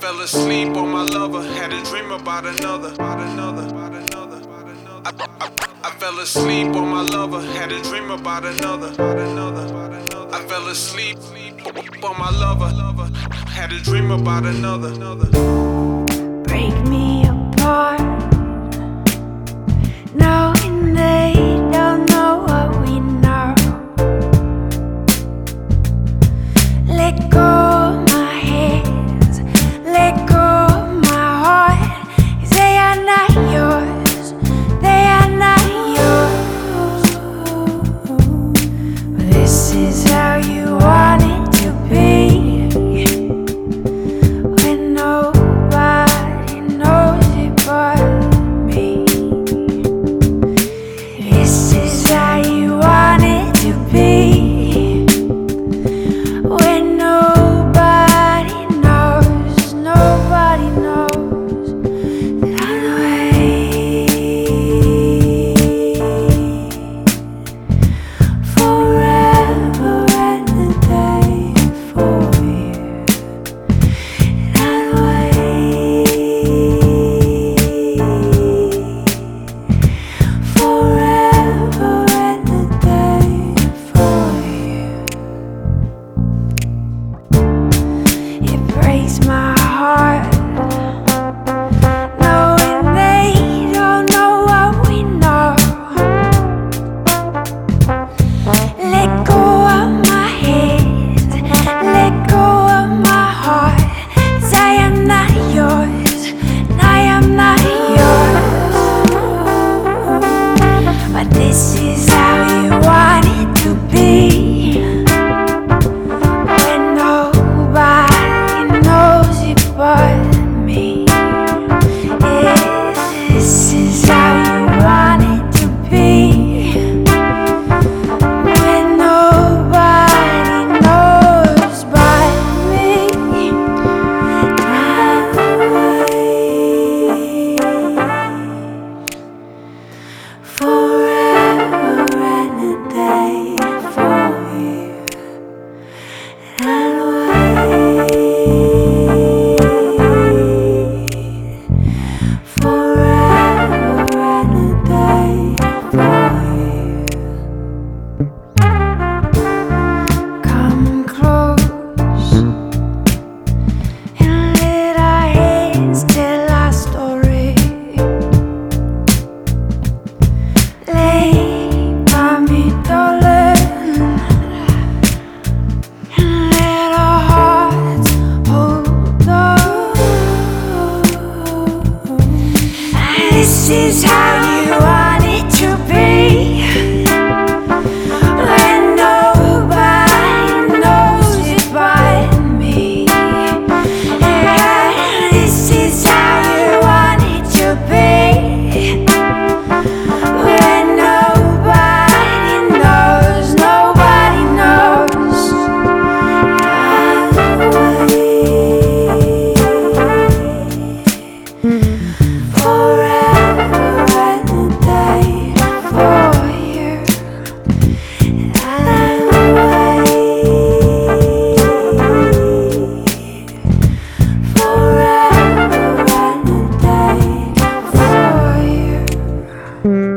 fell asleep on my lover, had a dream about another. I fell asleep on my lover, had a dream about another. I fell asleep on my lover, had a dream about another. Break me apart, knowing they don't know what we know. Let go of my hands, let go of my heart, 'cause they are not yours, they are not yours. This is how you want it to be. My heart, knowing they don't know what we know. Let go of my hands, let go of my heart, 'cause I am not yours, and I am not yours. But this is how you want it to be. But me, this is how you want it to be. When nobody knows but me. Forever and a day for you. And this is how you want it to be. When nobody knows it but me. This is how you want it to be. When nobody knows, nobody knows. Forever and a day for you.